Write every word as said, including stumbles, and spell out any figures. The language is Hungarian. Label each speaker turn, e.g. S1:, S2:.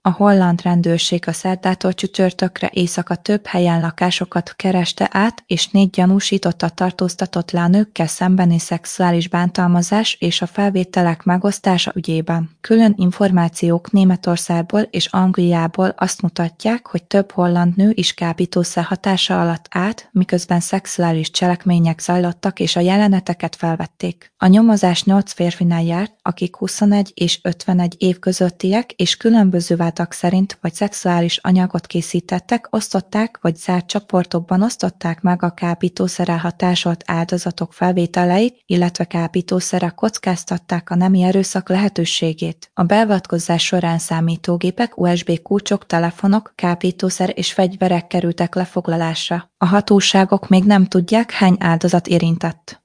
S1: A holland rendőrség a szerdától csütörtökre éjszaka több helyen lakásokat kereste át, és négy gyanúsítottat tartóztatott le a nőkkel szembeni szexuális bántalmazás és a felvételek megosztása ügyében. Külön információk Németországból és Angliából azt mutatják, hogy több holland nő is kábítószer hatása alatt állt, miközben szexuális cselekmények zajlottak és a jeleneteket felvették. A nyomozás nyolc férfinál járt, akik huszonegy és ötvenegy év közöttiek, és különböző vádak szerint vagy szexuális anyagot készítettek, osztották vagy zárt csoportokban osztották meg a kábítószerrel hatásolt áldozatok felvételeit, illetve kábítószerrel kockáztatták a nemi erőszak lehetőségét. A beavatkozás során számítógépek, u es bé kulcsok, telefonok, kábítószer és fegyverek kerültek lefoglalásra. A hatóságok még nem tudják, hány áldozat érintett.